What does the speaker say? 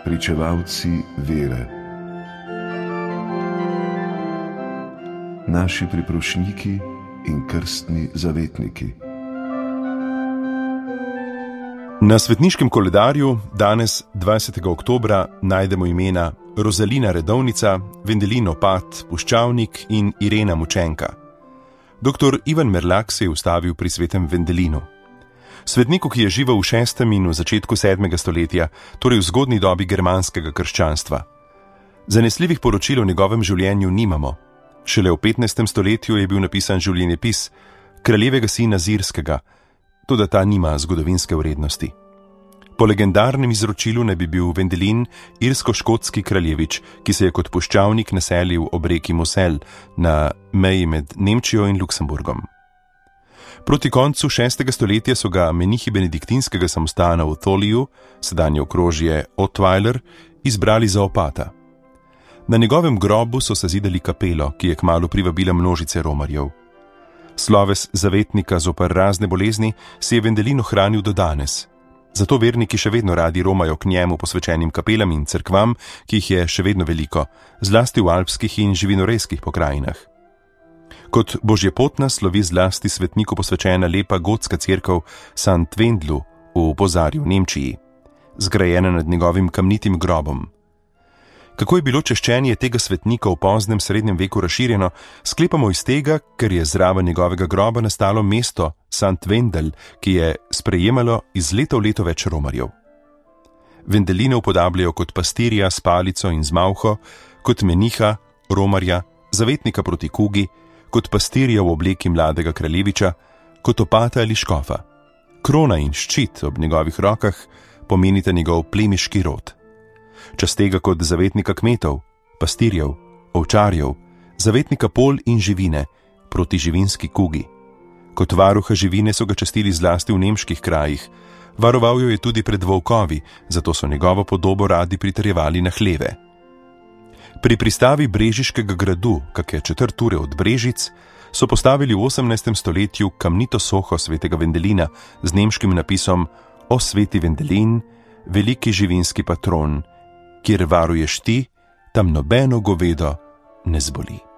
pričevalci vere, naši priprošniki in krstni zavetniki. Na svetniškem koledarju danes, 20. oktobra, najdemo imena Rozalina Redovnica, Vendelin Opat, Puščavnik in Irena Mučenka. Dr. Ivan Merlak se je ustavil pri svetem Vendelinu. Svetniku, ki je živel v 6. in v začetku 7. stoletja, torej v zgodnji dobi germanskega krščanstva. Zanesljivih poročil o njegovem življenju nimamo. Šele v 15. stoletju je bil napisan življenjepis kraljevega sina Zirskega, toda ta nima zgodovinske vrednosti. Po legendarnem izročilu naj bi bil Vendelin irsko-škotski kraljevič, ki se je kot puščavnik naselil ob reki Mosel na meji med Nemčijo in Luksemburgom. Proti koncu 6. stoletja so ga menihi benediktinskega samostana v Tholiju, sedanje okrožje Ottweiler, izbrali za opata. Na njegovem grobu so sazidali kapelo, ki je kmalu privabila množice romarjev. Sloves zavetnika zoper razne bolezni se je Vendelin ohranil do danes. Zato verniki še vedno radi romajo k njemu posvečenim kapelam in cerkvam, ki jih je še vedno veliko, zlasti v alpskih in živinorejskih pokrajinah. Kot božjepotna slovi zlasti svetniku posvečena lepa gotska cerkev St. Wendlu v Pozarju v Nemčiji, zgrajena nad njegovim kamnitim grobom. Kako je bilo češčenje tega svetnika v poznem srednjem veku razširjeno, sklepamo iz tega, ker je zraven njegovega groba nastalo mesto St. Wendel, ki je sprejemalo iz leta v leto več romarjev. Vendeline upodabljajo kot pastirja s palico in z malho, kot meniha, romarja, zavetnika proti kugi, kot pastirja v obleki mladega kraljeviča, kot opata ali škofa. Krona in ščit ob njegovih rokah pomenita njegov plemiški rod. Čast tega kot zavetnika kmetov, pastirjev, ovčarjev, zavetnika pol in živine proti živinski kugi. Kot varuha živine so ga častili zlasti v nemških krajih, varoval jo je tudi pred volkovi, zato so njegovo podobo radi pritrjevali na hleve. Pri pristavi Brežiškega gradu, kakšne 4 ure od Brežic, so postavili v 18. stoletju kamnito soho svetega Vendelina z nemškim napisom O sveti Vendelin, veliki živinski patron, kjer varuješ ti, tam nobeno govedo ne zboli.